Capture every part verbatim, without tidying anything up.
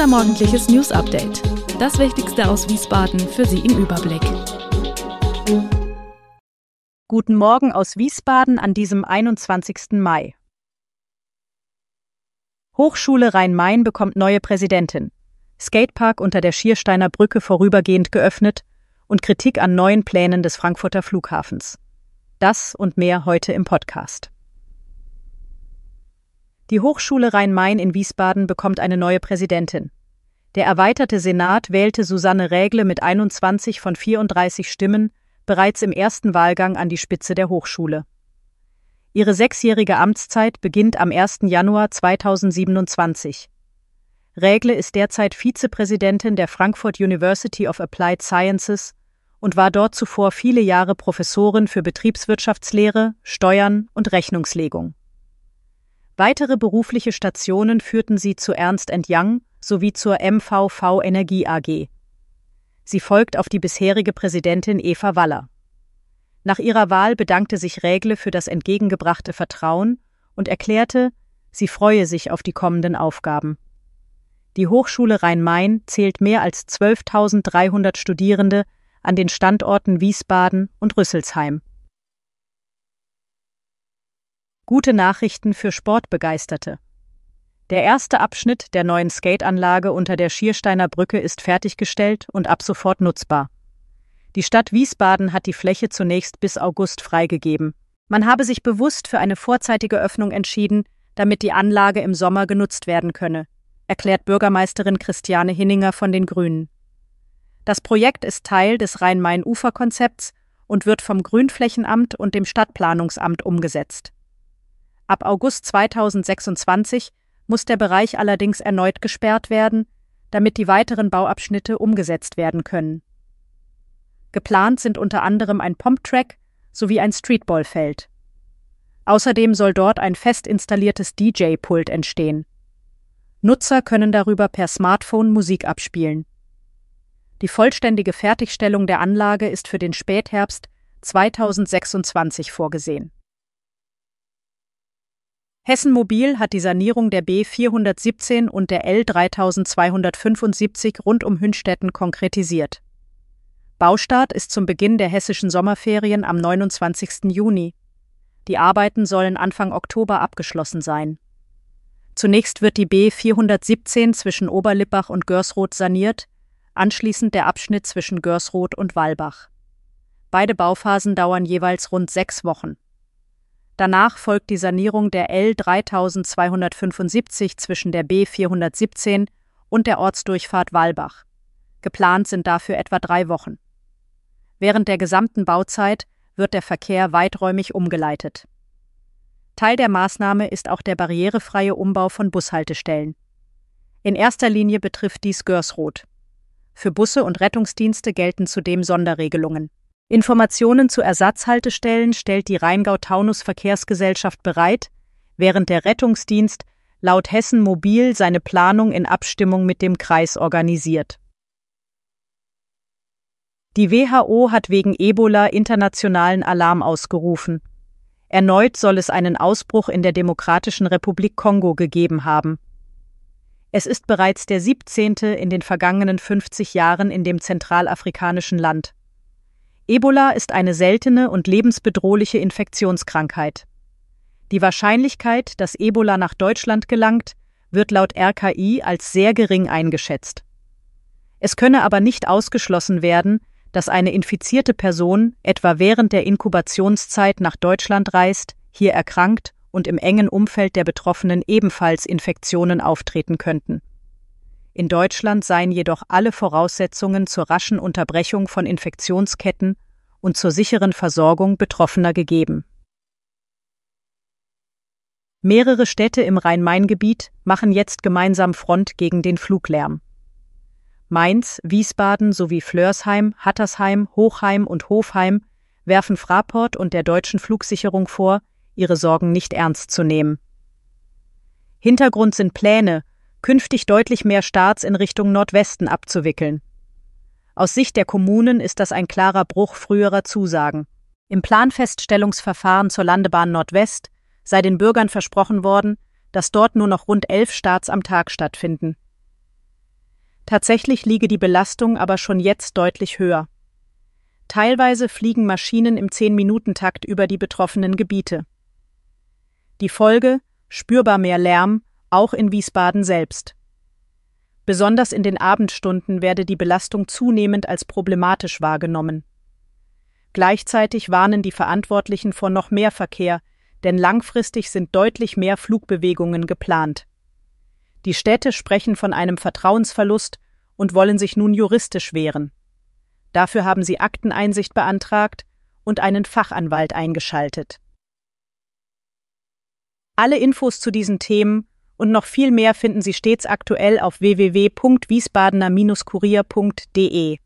Unser morgendliches News-Update. Das Wichtigste aus Wiesbaden für Sie im Überblick. Guten Morgen aus Wiesbaden an diesem einundzwanzigsten Mai. Hochschule Rhein-Main bekommt neue Präsidentin. Skatepark unter der Schiersteiner Brücke vorübergehend geöffnet und Kritik an neuen Plänen des Frankfurter Flughafens. Das und mehr heute im Podcast. Die Hochschule Rhein-Main in Wiesbaden bekommt eine neue Präsidentin. Der erweiterte Senat wählte Susanne Rägle mit einundzwanzig von vierunddreißig Stimmen bereits im ersten Wahlgang an die Spitze der Hochschule. Ihre sechsjährige Amtszeit beginnt am ersten Januar zweitausendsiebenundzwanzig. Rägle ist derzeit Vizepräsidentin der Frankfurt University of Applied Sciences und war dort zuvor viele Jahre Professorin für Betriebswirtschaftslehre, Steuern und Rechnungslegung. Weitere berufliche Stationen führten sie zu Ernst and Young sowie zur M V V Energie A G. Sie folgt auf die bisherige Präsidentin Eva Waller. Nach ihrer Wahl bedankte sich Rägle für das entgegengebrachte Vertrauen und erklärte, sie freue sich auf die kommenden Aufgaben. Die Hochschule Rhein-Main zählt mehr als zwölftausenddreihundert Studierende an den Standorten Wiesbaden und Rüsselsheim. Gute Nachrichten für Sportbegeisterte. Der erste Abschnitt der neuen Skateanlage unter der Schiersteiner Brücke ist fertiggestellt und ab sofort nutzbar. Die Stadt Wiesbaden hat die Fläche zunächst bis August freigegeben. Man habe sich bewusst für eine vorzeitige Öffnung entschieden, damit die Anlage im Sommer genutzt werden könne, erklärt Bürgermeisterin Christiane Hinninger von den Grünen. Das Projekt ist Teil des Rhein-Main-Ufer-Konzepts und wird vom Grünflächenamt und dem Stadtplanungsamt umgesetzt. Ab August zweitausendsechsundzwanzig muss der Bereich allerdings erneut gesperrt werden, damit die weiteren Bauabschnitte umgesetzt werden können. Geplant sind unter anderem ein Pumptrack sowie ein Streetballfeld. Außerdem soll dort ein fest installiertes D J-Pult entstehen. Nutzer können darüber per Smartphone Musik abspielen. Die vollständige Fertigstellung der Anlage ist für den Spätherbst zweitausendsechsundzwanzig vorgesehen. Hessen Mobil hat die Sanierung der B vierhundertsiebzehn und der L dreitausendzweihundertfünfundsiebzig rund um Hünstetten konkretisiert. Baustart ist zum Beginn der hessischen Sommerferien am neunundzwanzigsten Juni. Die Arbeiten sollen Anfang Oktober abgeschlossen sein. Zunächst wird die B vierhundertsiebzehn zwischen Oberlippach und Görsroth saniert, anschließend der Abschnitt zwischen Görsroth und Wallbach. Beide Bauphasen dauern jeweils rund sechs Wochen. Danach folgt die Sanierung der L dreitausendzweihundertfünfundsiebzig zwischen der B vierhundertsiebzehn und der Ortsdurchfahrt Wallbach. Geplant sind dafür etwa drei Wochen. Während der gesamten Bauzeit wird der Verkehr weiträumig umgeleitet. Teil der Maßnahme ist auch der barrierefreie Umbau von Bushaltestellen. In erster Linie betrifft dies Görsroth. Für Busse und Rettungsdienste gelten zudem Sonderregelungen. Informationen zu Ersatzhaltestellen stellt die Rheingau-Taunus-Verkehrsgesellschaft bereit, während der Rettungsdienst laut Hessen Mobil seine Planung in Abstimmung mit dem Kreis organisiert. Die W H O hat wegen Ebola internationalen Alarm ausgerufen. Erneut soll es einen Ausbruch in der Demokratischen Republik Kongo gegeben haben. Es ist bereits der siebzehnte in den vergangenen fünfzig Jahren in dem zentralafrikanischen Land. Ebola ist eine seltene und lebensbedrohliche Infektionskrankheit. Die Wahrscheinlichkeit, dass Ebola nach Deutschland gelangt, wird laut R K I als sehr gering eingeschätzt. Es könne aber nicht ausgeschlossen werden, dass eine infizierte Person etwa während der Inkubationszeit nach Deutschland reist, hier erkrankt und im engen Umfeld der Betroffenen ebenfalls Infektionen auftreten könnten. In Deutschland seien jedoch alle Voraussetzungen zur raschen Unterbrechung von Infektionsketten und zur sicheren Versorgung Betroffener gegeben. Mehrere Städte im Rhein-Main-Gebiet machen jetzt gemeinsam Front gegen den Fluglärm. Mainz, Wiesbaden sowie Flörsheim, Hattersheim, Hochheim und Hofheim werfen Fraport und der Deutschen Flugsicherung vor, ihre Sorgen nicht ernst zu nehmen. Hintergrund sind Pläne, künftig deutlich mehr Starts in Richtung Nordwesten abzuwickeln. Aus Sicht der Kommunen ist das ein klarer Bruch früherer Zusagen. Im Planfeststellungsverfahren zur Landebahn Nordwest sei den Bürgern versprochen worden, dass dort nur noch rund elf Starts am Tag stattfinden. Tatsächlich liege die Belastung aber schon jetzt deutlich höher. Teilweise fliegen Maschinen im zehn-Minuten-Takt über die betroffenen Gebiete. Die Folge: spürbar mehr Lärm, auch in Wiesbaden selbst. Besonders in den Abendstunden werde die Belastung zunehmend als problematisch wahrgenommen. Gleichzeitig warnen die Verantwortlichen vor noch mehr Verkehr, denn langfristig sind deutlich mehr Flugbewegungen geplant. Die Städte sprechen von einem Vertrauensverlust und wollen sich nun juristisch wehren. Dafür haben sie Akteneinsicht beantragt und einen Fachanwalt eingeschaltet. Alle Infos zu diesen Themen und noch viel mehr finden Sie stets aktuell auf w w w punkt wiesbadener Kurier punkt d e.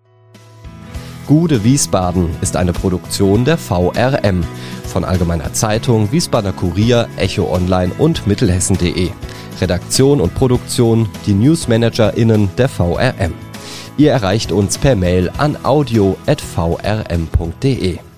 Gude Wiesbaden ist eine Produktion der V R M von Allgemeiner Zeitung, Wiesbadener Kurier, Echo Online und Mittelhessen punkt de. Redaktion und Produktion die NewsmanagerInnen der V R M. Ihr erreicht uns per Mail an audio at v r m punkt d e.